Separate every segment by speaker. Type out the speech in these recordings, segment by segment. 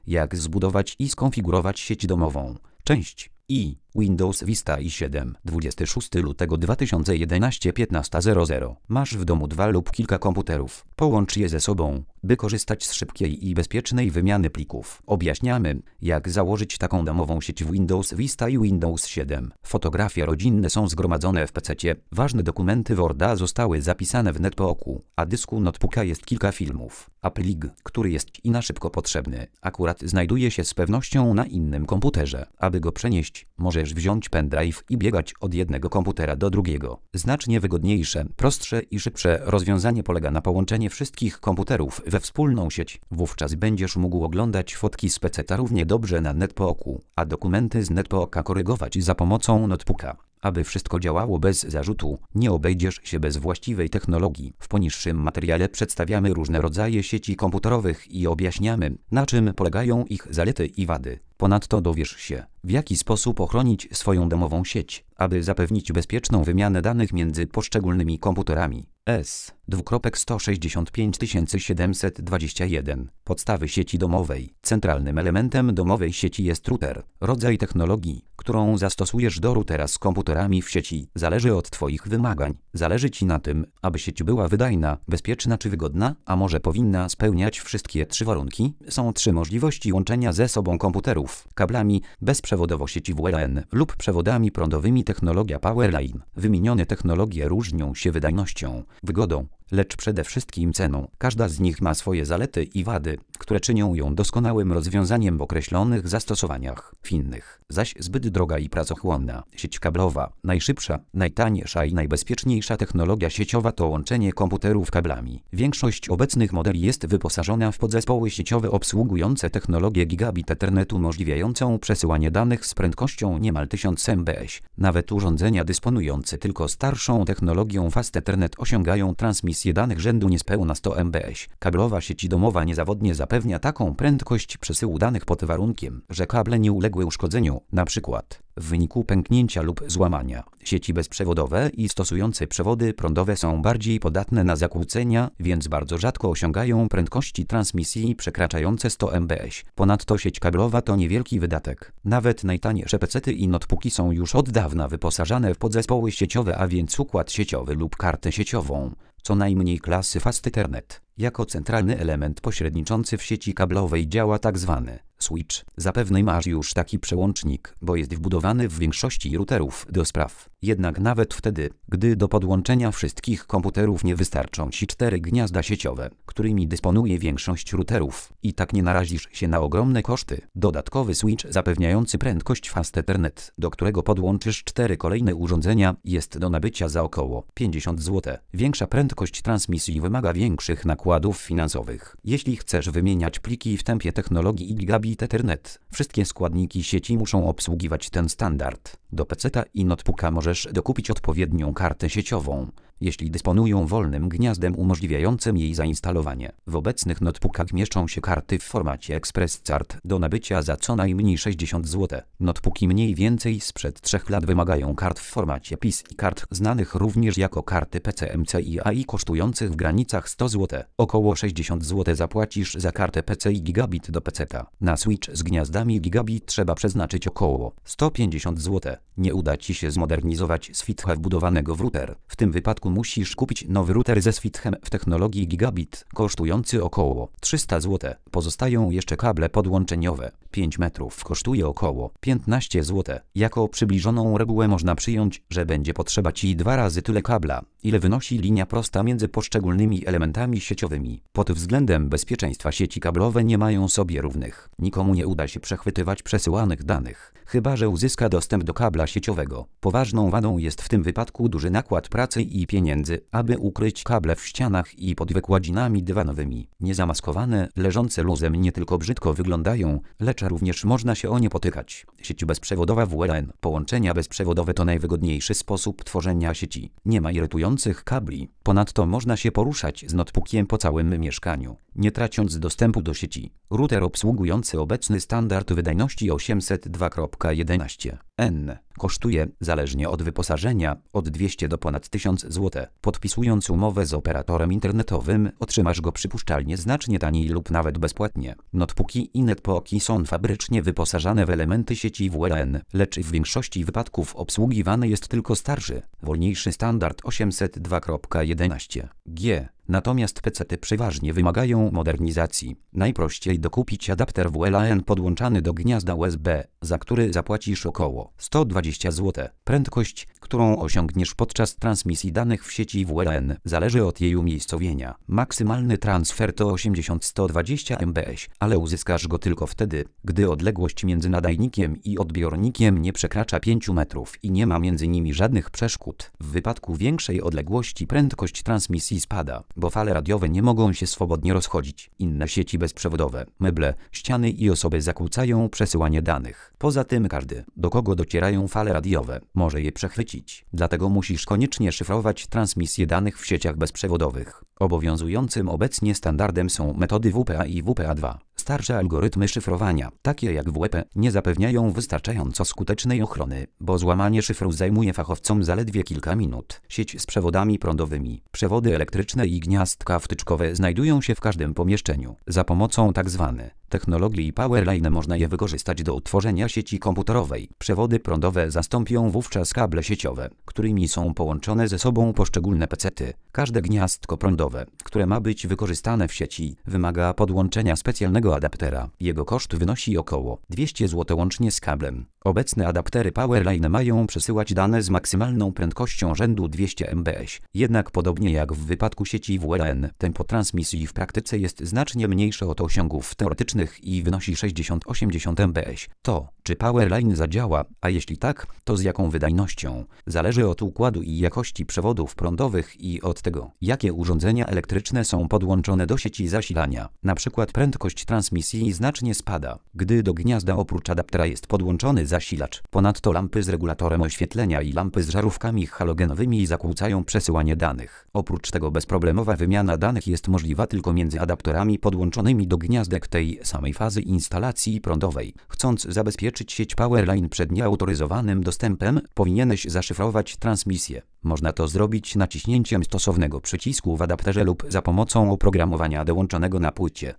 Speaker 1: jak zbudować i skonfigurować sieć domową. Część i Windows Vista i7 26 lutego 2011 15:00. Masz w domu 2 lub kilka komputerów. Połącz je ze sobą, by korzystać z szybkiej i bezpiecznej wymiany plików. Objaśniamy, jak założyć taką domową sieć w Windows Vista i Windows 7. Fotografie rodzinne są zgromadzone w PC-cie. Ważne dokumenty Worda zostały zapisane w NetBooku, a dysku notebooka jest kilka filmów. A plik, który jest Ci na szybko potrzebny, akurat znajduje się z pewnością na innym komputerze. Aby go przenieść, możesz wziąć pendrive i biegać od jednego komputera do drugiego. Znacznie wygodniejsze, prostsze i szybsze rozwiązanie polega na połączeniu wszystkich komputerów we wspólną sieć. Wówczas będziesz mógł oglądać fotki z PC-ta równie dobrze na NetBooku, a dokumenty z NetBooka korygować za pomocą notebooka. Aby wszystko działało bez zarzutu, nie obejdziesz się bez właściwej technologii. W poniższym materiale przedstawiamy różne rodzaje sieci komputerowych i objaśniamy, na czym polegają ich zalety i wady. Ponadto dowiesz się, w jaki sposób ochronić swoją domową sieć, aby zapewnić bezpieczną wymianę danych między poszczególnymi komputerami. S2.165 Podstawy sieci domowej. Centralnym elementem domowej sieci jest router. Rodzaj technologii, którą zastosujesz do routera z komputerami w sieci, zależy od Twoich wymagań. Zależy Ci na tym, aby sieć była wydajna, bezpieczna czy wygodna, a może powinna spełniać wszystkie 3 warunki. Są 3 możliwości łączenia ze sobą komputerów: kablami, bezprzewodowo sieci WLAN lub przewodami prądowymi technologia Powerline. Wymienione technologie różnią się wydajnością, wygodą, lecz przede wszystkim ceną. Każda z nich ma swoje zalety i wady, które czynią ją doskonałym rozwiązaniem w określonych zastosowaniach. W innych zaś zbyt droga i pracochłonna. Sieć kablowa, najszybsza, najtańsza i najbezpieczniejsza technologia sieciowa to łączenie komputerów kablami. Większość obecnych modeli jest wyposażona w podzespoły sieciowe obsługujące technologię gigabit Ethernetu umożliwiającą przesyłanie danych z prędkością niemal 1000 mbps. Nawet urządzenia dysponujące tylko starszą technologią Fast Ethernet osiągają transmisję danych rzędu niespełna 100 mbps. Kablowa sieć domowa niezawodnie zapewnia taką prędkość przesyłu danych pod warunkiem, że kable nie uległy uszkodzeniu, np. w wyniku pęknięcia lub złamania. Sieci bezprzewodowe i stosujące przewody prądowe są bardziej podatne na zakłócenia, więc bardzo rzadko osiągają prędkości transmisji przekraczające 100 mbps. Ponadto sieć kablowa to niewielki wydatek. Nawet najtańsze PC-ty i notebooki są już od dawna wyposażane w podzespoły sieciowe, a więc układ sieciowy lub kartę sieciową, co najmniej klasy Fast Ethernet. Jako centralny element pośredniczący w sieci kablowej działa tzw. switch. Zapewne masz już taki przełącznik, bo jest wbudowany w większości routerów do spraw. Jednak nawet wtedy, gdy do podłączenia wszystkich komputerów nie wystarczą Ci 4 gniazda sieciowe, którymi dysponuje większość routerów, i tak nie narazisz się na ogromne koszty. Dodatkowy switch zapewniający prędkość Fast Ethernet, do którego podłączysz 4 kolejne urządzenia, jest do nabycia za około 50 zł. Większa prędkość transmisji wymaga większych nakładów finansowych. Jeśli chcesz wymieniać pliki w tempie technologii gigabit Ethernet, wszystkie składniki sieci muszą obsługiwać ten standard. Do PC-ta i notebooka możesz dokupić odpowiednią kartę sieciową, jeśli dysponują wolnym gniazdem umożliwiającym jej zainstalowanie. W obecnych notebookach mieszczą się karty w formacie Express Card do nabycia za co najmniej 60 zł. Notebooki mniej więcej sprzed 3 lat wymagają kart w formacie PIS i kart znanych również jako karty PCMCI i kosztujących w granicach 100 zł. Około 60 zł zapłacisz za kartę PCI gigabit do PC-ta. Na switch z gniazdami gigabit trzeba przeznaczyć około 150 zł. Nie uda Ci się zmodernizować switcha wbudowanego w router. W tym wypadku musisz kupić nowy router ze switchem w technologii gigabit, kosztujący około 300 zł. Pozostają jeszcze kable podłączeniowe. 5 metrów kosztuje około 15 zł. Jako przybliżoną regułę można przyjąć, że będzie potrzeba Ci 2 razy tyle kabla, ile wynosi linia prosta między poszczególnymi elementami sieciowymi. Pod względem bezpieczeństwa sieci kablowe nie mają sobie równych. Nikomu nie uda się przechwytywać przesyłanych danych, chyba że uzyska dostęp do kabla sieciowego. Poważną wadą jest w tym wypadku duży nakład pracy i pieniędzy, aby ukryć kable w ścianach i pod wykładzinami dywanowymi. Niezamaskowane, leżące luzem nie tylko brzydko wyglądają, lecz również można się o nie potykać. Sieć bezprzewodowa WLAN. Połączenia bezprzewodowe to najwygodniejszy sposób tworzenia sieci. Nie ma irytujących kabli. Ponadto można się poruszać z notebookiem po całym mieszkaniu. nie tracąc dostępu do sieci. Router obsługujący obecny standard wydajności 802.11n kosztuje, zależnie od wyposażenia, od 200 do ponad 1000 zł. Podpisując umowę z operatorem internetowym, otrzymasz go przypuszczalnie znacznie taniej lub nawet bezpłatnie. Notebooki i netbooki są fabrycznie wyposażane w elementy sieci WLAN, lecz w większości wypadków obsługiwany jest tylko starszy, wolniejszy standard 802.11g. Natomiast PC-ty przeważnie wymagają modernizacji. Najprościej dokupić adapter WLAN podłączany do gniazda USB, za który zapłacisz około 120 zł. Prędkość, którą osiągniesz podczas transmisji danych w sieci WLAN, zależy od jej umiejscowienia. Maksymalny transfer to 80-120 mbps, ale uzyskasz go tylko wtedy, gdy odległość między nadajnikiem i odbiornikiem nie przekracza 5 metrów i nie ma między nimi żadnych przeszkód. W wypadku większej odległości prędkość transmisji spada, bo fale radiowe nie mogą się swobodnie rozchodzić. Inne sieci bezprzewodowe, meble, ściany i osoby zakłócają przesyłanie danych. Poza tym każdy, do kogo docierają fale radiowe, może je przechwycić. Dlatego musisz koniecznie szyfrować transmisję danych w sieciach bezprzewodowych. Obowiązującym obecnie standardem są metody WPA i WPA2. Starsze algorytmy szyfrowania, takie jak WEP, nie zapewniają wystarczająco skutecznej ochrony, bo złamanie szyfru zajmuje fachowcom zaledwie kilka minut. Sieć z przewodami prądowymi, przewody elektryczne i gniazdka wtyczkowe znajdują się w każdym pomieszczeniu. Za pomocą tzw. technologii Powerline można je wykorzystać do utworzenia sieci komputerowej. Przewody prądowe zastąpią wówczas kable sieciowe, którymi są połączone ze sobą poszczególne pecety. Każde gniazdko prądowe, które ma być wykorzystane w sieci, wymaga podłączenia specjalnego adaptera. Jego koszt wynosi około 200 zł łącznie z kablem. Obecne adaptery Powerline mają przesyłać dane z maksymalną prędkością rzędu 200 mbps. Jednak podobnie jak w wypadku sieci WLAN, tempo transmisji w praktyce jest znacznie mniejsze od osiągów teoretycznych i wynosi 60-80 mbps. To, czy Powerline zadziała, a jeśli tak, to z jaką wydajnością, zależy od układu i jakości przewodów prądowych i od tego, jakie urządzenia elektryczne są podłączone do sieci zasilania. Na przykład prędkość transmisji znacznie spada, gdy do gniazda oprócz adaptera jest podłączony zasilacz. Ponadto lampy z regulatorem oświetlenia i lampy z żarówkami halogenowymi zakłócają przesyłanie danych. Oprócz tego bezproblemowa wymiana danych jest możliwa tylko między adapterami podłączonymi do gniazdek tej samej fazy instalacji prądowej. Chcąc zabezpieczyć sieć Powerline przed nieautoryzowanym dostępem, powinieneś zaszyfrować transmisję. Można to zrobić naciśnięciem stosownego przycisku w adapterze lub za pomocą oprogramowania dołączonego na płycie.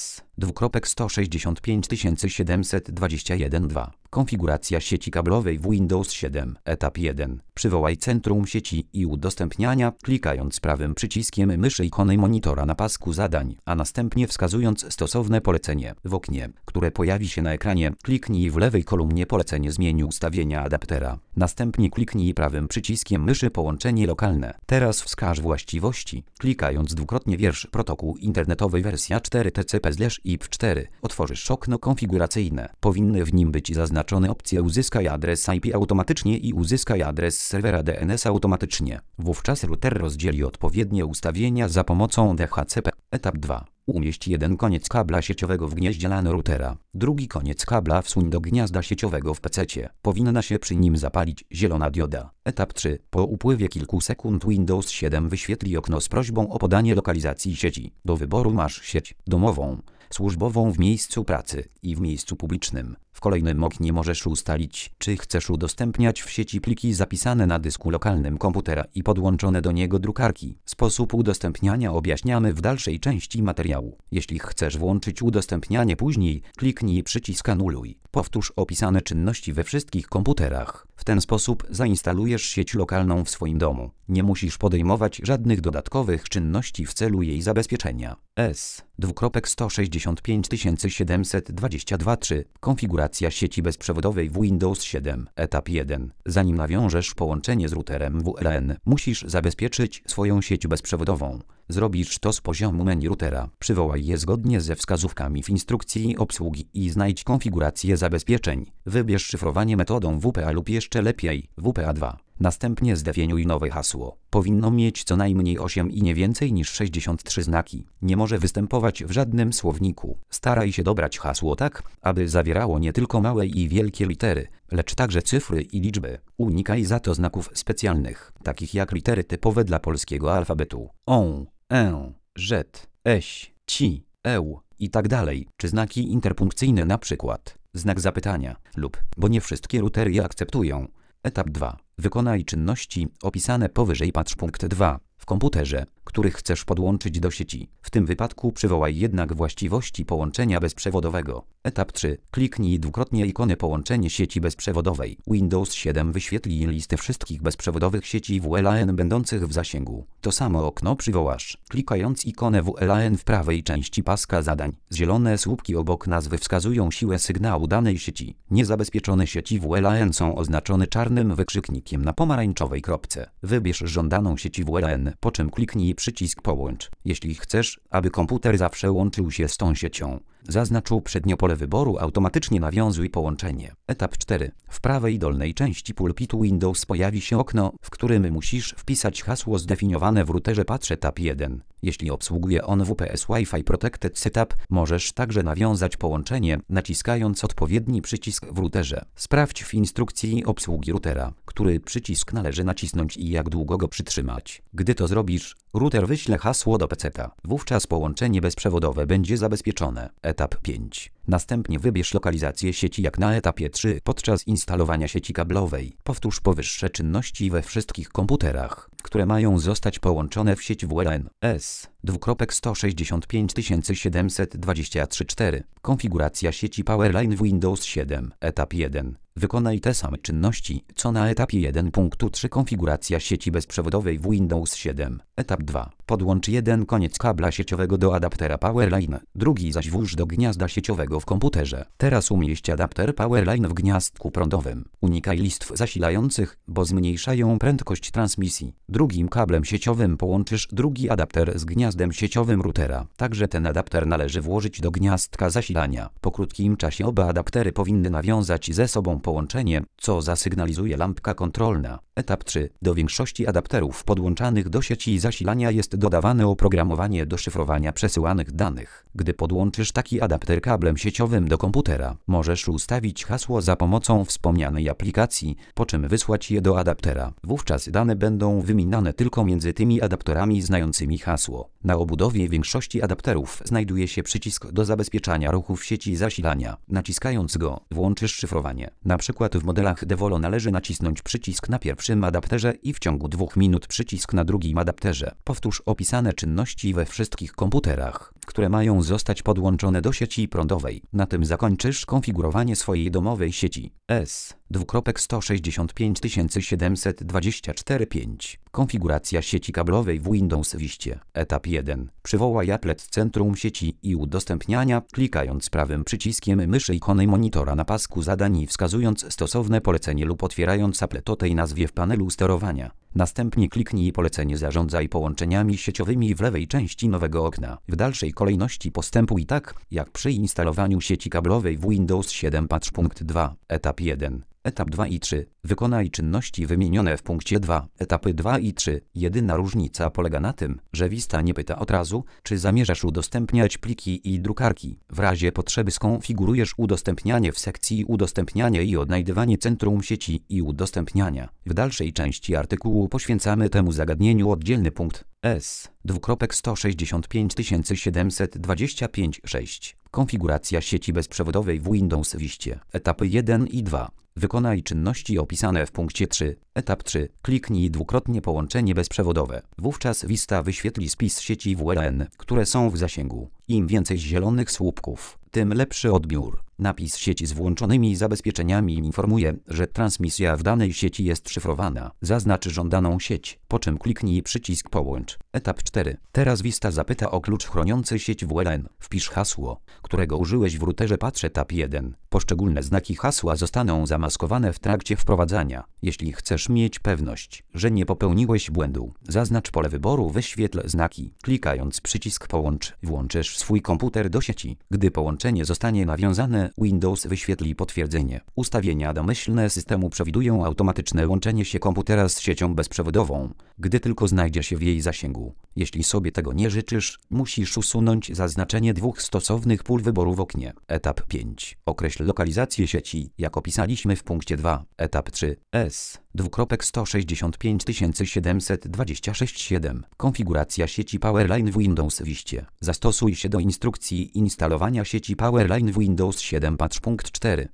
Speaker 1: S:267721-2. Konfiguracja sieci kablowej w Windows 7. Etap 1. Przywołaj centrum sieci i udostępniania, klikając prawym przyciskiem myszy ikony monitora na pasku zadań, a następnie wskazując stosowne polecenie. W oknie, które pojawi się na ekranie, kliknij w lewej kolumnie polecenie zmień ustawienia adaptera. Następnie kliknij prawym przyciskiem myszy połączenie lokalne. Teraz wskaż właściwości, klikając dwukrotnie wiersz protokół internetowy wersja 4 TCP/IP4. Otworzysz okno konfiguracyjne. Powinny w nim być zaznaczone opcje uzyskaj adres IP automatycznie i uzyskaj adres serwera DNS automatycznie. Wówczas router rozdzieli odpowiednie ustawienia za pomocą DHCP. Etap 2. Umieść jeden koniec kabla sieciowego w gnieździe LAN routera. Drugi koniec kabla wsuń do gniazda sieciowego w PC-cie. Powinna się przy nim zapalić zielona dioda. Etap 3. Po upływie kilku sekund Windows 7 wyświetli okno z prośbą o podanie lokalizacji sieci. Do wyboru masz sieć domową, służbową w miejscu pracy i w miejscu publicznym. W kolejnym oknie możesz ustalić, czy chcesz udostępniać w sieci pliki zapisane na dysku lokalnym komputera i podłączone do niego drukarki. Sposób udostępniania objaśniamy w dalszej części materiału. Jeśli chcesz włączyć udostępnianie później, kliknij przycisk anuluj. Powtórz opisane czynności we wszystkich komputerach. W ten sposób zainstalujesz sieć lokalną w swoim domu. Nie musisz podejmować żadnych dodatkowych czynności w celu jej zabezpieczenia. S:265722-3. Konfiguracja sieci bezprzewodowej w Windows 7. Etap 1. Zanim nawiążesz połączenie z routerem WLAN, musisz zabezpieczyć swoją sieć bezprzewodową. Zrobisz to z poziomu menu routera. Przywołaj je zgodnie ze wskazówkami w instrukcji obsługi i znajdź konfigurację zabezpieczeń. Wybierz szyfrowanie metodą WPA lub jeszcze lepiej WPA2. Następnie zdefiniuj nowe hasło. Powinno mieć co najmniej 8 i nie więcej niż 63 znaki. Nie może występować w żadnym słowniku. Staraj się dobrać hasło tak, aby zawierało nie tylko małe i wielkie litery, lecz także cyfry i liczby. Unikaj za to znaków specjalnych, takich jak litery typowe dla polskiego alfabetu. O, E, Z, Ś, ci, i tak dalej, czy znaki interpunkcyjne np. znak zapytania lub, bo nie wszystkie routery je akceptują. Etap 2. Wykonaj czynności opisane powyżej. Patrz punkt 2. W komputerze, który chcesz podłączyć do sieci. W tym wypadku przywołaj jednak właściwości połączenia bezprzewodowego. Etap 3. Kliknij dwukrotnie ikonę połączenie sieci bezprzewodowej. Windows 7 wyświetli listę wszystkich bezprzewodowych sieci WLAN będących w zasięgu. To samo okno przywołasz, klikając ikonę WLAN w prawej części paska zadań. Zielone słupki obok nazwy wskazują siłę sygnału danej sieci. Niezabezpieczone sieci WLAN są oznaczone czarnym wykrzyknikiem na pomarańczowej kropce. Wybierz żądaną sieć WLAN, po czym kliknij przycisk Połącz. Jeśli chcesz, aby komputer zawsze łączył się z tą siecią, zaznacz uprzednio pole wyboru Automatycznie nawiązuj połączenie. Etap 4. W prawej dolnej części pulpitu Windows pojawi się okno, w którym musisz wpisać hasło zdefiniowane w routerze. Patrz etap 1. Jeśli obsługuje on WPS Wi-Fi Protected Setup, możesz także nawiązać połączenie, naciskając odpowiedni przycisk w routerze. Sprawdź w instrukcji obsługi routera, który przycisk należy nacisnąć i jak długo go przytrzymać. Gdy to zrobisz, router wyśle hasło do peceta. Wówczas połączenie bezprzewodowe będzie zabezpieczone. Etap 5. Następnie wybierz lokalizację sieci jak na etapie 3 podczas instalowania sieci kablowej. Powtórz powyższe czynności we wszystkich komputerach, które mają zostać połączone w sieć WLAN S. 2.165.723.4. Konfiguracja sieci Powerline w Windows 7. Etap 1. Wykonaj te same czynności, co na etapie 1.3. Konfiguracja sieci bezprzewodowej w Windows 7. Etap 2. Podłącz jeden koniec kabla sieciowego do adaptera Powerline, drugi zaś włóż do gniazda sieciowego w komputerze. Teraz umieść adapter Powerline w gniazdku prądowym. Unikaj listw zasilających, bo zmniejszają prędkość transmisji. Drugim kablem sieciowym połączysz drugi adapter z gniazdem sieciowym routera. Także ten adapter należy włożyć do gniazdka zasilania. Po krótkim czasie oba adaptery powinny nawiązać ze sobą połączenie, co zasygnalizuje lampka kontrolna. Etap 3. Do większości adapterów podłączanych do sieci zasilania jest dodawane oprogramowanie do szyfrowania przesyłanych danych. Gdy podłączysz taki adapter kablem sieciowym do komputera, możesz ustawić hasło za pomocą wspomnianej aplikacji, po czym wysłać je do adaptera. Wówczas dane będą wymieniane tylko między tymi adapterami znającymi hasło. Na obudowie większości adapterów znajduje się przycisk do zabezpieczania ruchów sieci zasilania. Naciskając go, włączysz szyfrowanie. Na przykład w modelach Devolo należy nacisnąć przycisk na pierwszym adapterze i w ciągu 2 minut przycisk na drugim adapterze. Powtórz opisane czynności we wszystkich komputerach, które mają zostać podłączone do sieci prądowej. Na tym zakończysz konfigurowanie swojej domowej sieci S. 2.165.724.5. Konfiguracja sieci kablowej w Windows Vista. Etap 1. Przywołaj applet Centrum Sieci i Udostępniania, klikając prawym przyciskiem myszy ikonę monitora na pasku zadań i wskazując stosowne polecenie lub otwierając applet o tej nazwie w panelu sterowania. Następnie kliknij polecenie Zarządzaj połączeniami sieciowymi w lewej części nowego okna. W dalszej kolejności postępuj tak, jak przy instalowaniu sieci kablowej w Windows 7. Patrz punkt 2. Etap 1. Etap 2 i 3. Wykonaj czynności wymienione w punkcie 2. Etapy 2 i 3. Jedyna różnica polega na tym, że Vista nie pyta od razu, czy zamierzasz udostępniać pliki i drukarki. W razie potrzeby skonfigurujesz udostępnianie w sekcji Udostępnianie i odnajdywanie Centrum Sieci i Udostępniania. W dalszej części artykułu poświęcamy temu zagadnieniu oddzielny punkt S. 2.165.725.6. Konfiguracja sieci bezprzewodowej w Windows Vista. Etapy 1 i 2. Wykonaj czynności opisane w punkcie 3. Etap 3. Kliknij dwukrotnie połączenie bezprzewodowe. Wówczas Vista wyświetli spis sieci WLAN, które są w zasięgu. Im więcej zielonych słupków, tym lepszy odbiór. Napis sieci z włączonymi zabezpieczeniami informuje, że transmisja w danej sieci jest szyfrowana. Zaznacz żądaną sieć, po czym kliknij przycisk Połącz. Etap 4. Teraz Vista zapyta o klucz chroniący sieć WLAN. Wpisz hasło, którego użyłeś w routerze. Patrz etap 1. Poszczególne znaki hasła zostaną zamaskowane w trakcie wprowadzania. Jeśli chcesz mieć pewność, że nie popełniłeś błędu, zaznacz pole wyboru Wyświetl znaki. Klikając przycisk Połącz, włączysz swój komputer do sieci. Gdy połączenie zostanie nawiązane, domyślne Windows wyświetli potwierdzenie. Ustawienia domyślne systemu przewidują automatyczne łączenie się komputera z siecią bezprzewodową, gdy tylko znajdzie się w jej zasięgu. Jeśli sobie tego nie życzysz, musisz usunąć zaznaczenie dwóch stosownych pól wyboru w oknie. Etap 5. Określ lokalizację sieci, jak opisaliśmy w punkcie 2. Etap 3. S:165 726/7. Konfiguracja sieci Powerline w Windows Vista. Zastosuj się do instrukcji instalowania sieci Powerline w Windows 7 patch punkt 4.